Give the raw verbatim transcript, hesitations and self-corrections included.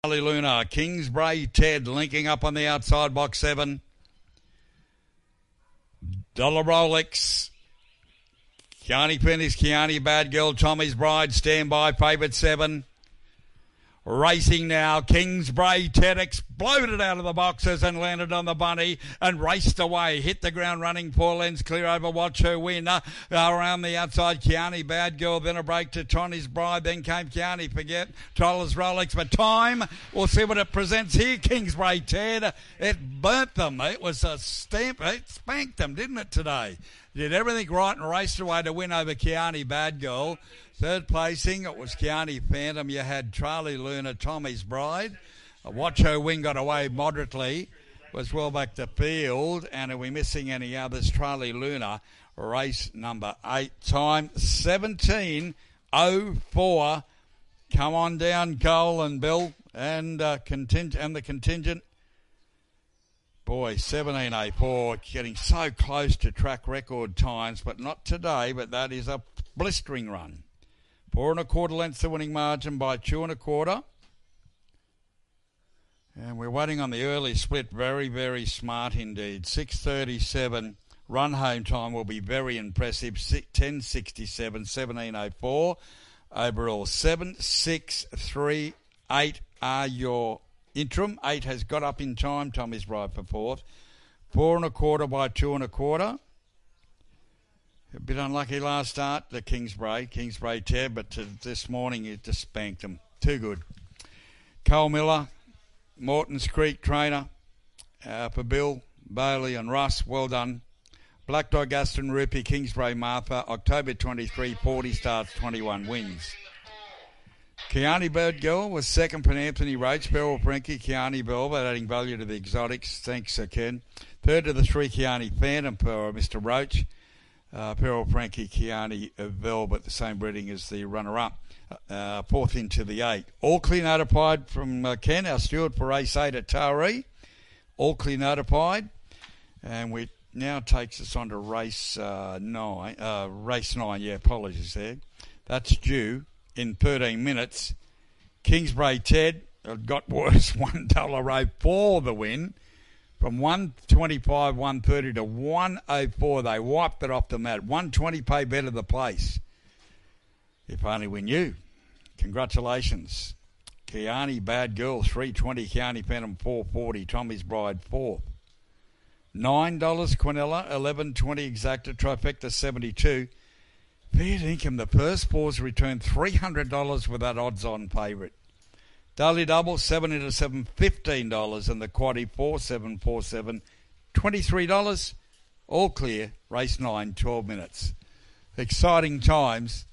Charlie Luna, Kingsbury Ted linking up on the outside, box seven. Dollar Rolex. Kiani Penny's Kiani Bad Girl, Tommy's Bride, stand by, favourite seven. Racing now, Kingsbury Ted exploded out of the boxes and landed on the bunny and raced away. Hit the ground running, four lengths clear over, watch her win. Uh, around the outside, Kiani Bad Girl, then a break to Tony's Bride, then came Kiani, forget, Dollar's Rolex, but time, we'll see what it presents here. Kingsbury Ted, it burnt them, it was a stamp, it spanked them, didn't it today? Did everything right and raced away to win over Kiani Bad Girl. Third placing, it was Kiani Phantom. You had Charlie Luna, Tommy's Bride. Watch Her Wing got away moderately. Was well back to field. And are we missing any others? Charlie Luna, race number eight. Time seventeen oh four. Come on down, Cole and Bill. And, uh, conting- and the contingent. Boy, seventeen oh four, getting so close to track record times, but not today, but that is a blistering run. Four and a quarter lengths the winning margin by two and a quarter. And we're waiting on the early split. Very, very smart indeed. six thirty-seven. Run home time will be very impressive. ten sixty-seven, seventeen oh four. Overall, seven, six, three, eight are your interim. Eight has got up in time. Tommy's Bride for fourth. Four and a quarter by two and a quarter. A bit unlucky last start, the Kingsbury, Kingsbury Ted, but to this morning it just spanked them. Too good. Cole Miller, Morton's Creek trainer, uh, for Bill, Bailey and Russ, well done. Black Dog, Aston Rupi, Kingsbury Martha, October twenty-three, forty starts, twenty-one wins. Kiani Bird Girl was second for Anthony Roach, Beryl Frankie, Kiani Velvet, adding value to the exotics. Thanks, uh, Ken. Third to the three, Kiani Phantom for Mister Roach. Uh, Beryl Frankie, Kiani Velvet, the same breeding as the runner-up. Uh, fourth into the eight. All clear notified from uh, Ken, our steward for race eight at Taree. All clear notified. And we now takes us on to race uh, nine. Uh, race nine, yeah, apologies there. That's due in thirteen minutes. Kingsbury Ted got worse, one dollar row for the win. From one twenty-five, one thirty to one oh four, they wiped it off the mat. one twenty pay better the place. If only we knew. Congratulations. Kiani Bad Girl, three twenty. Kiani Phantom, four forty. Tommy's Bride, fourth. nine dollars Quinella, eleven twenty Exacta, Trifecta, seventy-two. Fair income, the first fours returned three hundred dollars with that odds-on favourite. Daily Double, seven into seven, fifteen dollars. And the Quaddy, four seven four seven, twenty-three dollars. All clear, race nine, twelve minutes. Exciting times.